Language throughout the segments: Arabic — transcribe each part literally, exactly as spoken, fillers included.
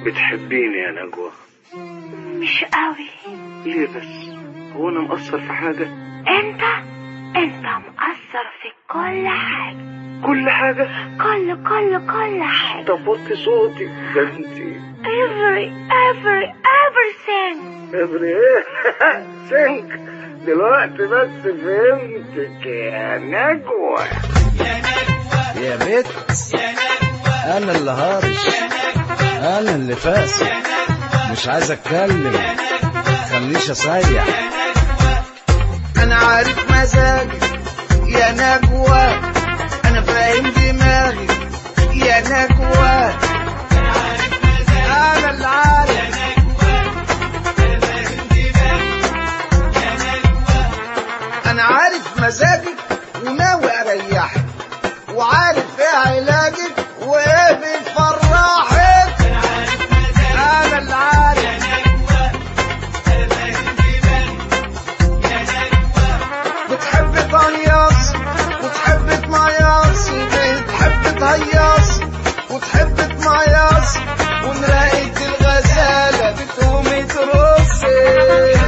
بتحبيني يا نجوى؟ مش قوي. ليه بس؟ هو انا مقصر في حاجة؟ انت انت مقصر في كل حاجة. كل حاجة؟ كل كل كل حاجة. طب وطي صوتي ده انتي. every every everything. every ايه؟ think. دلوقتي بس فهمتك يا نجوى. يا بيت انا اللي هارش، انا اللي فاسد، مش عايز اتكلم، خليش اسيح. انا عارف مزاجك يا نجوى، انا فاهم دماغي يا نجوى. انا اللي عارف انا عارف مزاجك وناوي اريحك، وعارف ايه علاجك وايه بيفرحك. انا اللي عارف بتحب تهيص وتحب تميص، بتحب تهيص وتحب تميص، ومراية الغزالة بتقومي ترصي.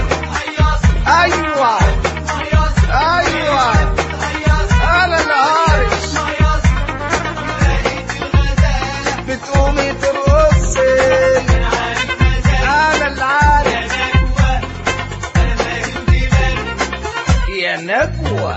ايوه ايوه انا اللي عارف بتقومي ترقصي. انا اللي عارف يا نجوى.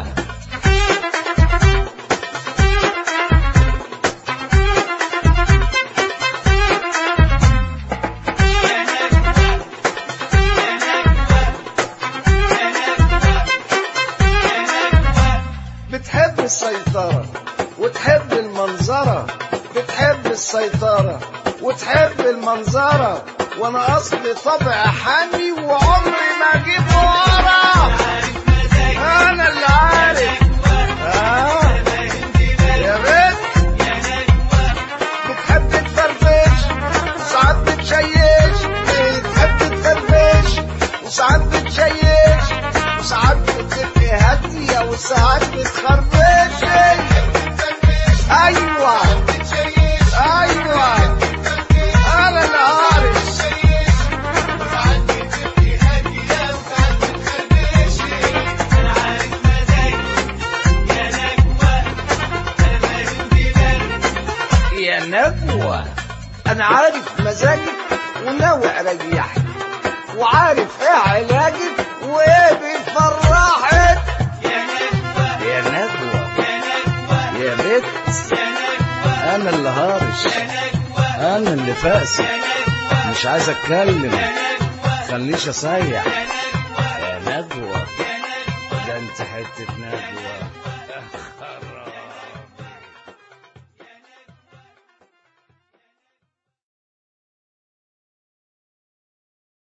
بتحب السيطرة وتحب المنظرة، بتحب السيطرة وتحب المنظرة، وانا اصلي طبع حامي وعمري ما اجيب ورا. انا اللي عارف. آه. يا بنت بتحب تفرفش وساعات بتشيش، بتحب تفرفش وساعات بتشيش، وساعات بتبقي هادية وساعات بتخربشي. ايوه ايوه انا اللي عارف. يا نجوى انا عارف مزاجك وناوي اريحك، وعارف ايه علاجك وايه بيفرحك. يا نجوى يا بيت انا اللي هارش، انا اللي فاسد، مش عايز اتكلم، خليش اسيح. يا نجوى ده انت حتة نجوى.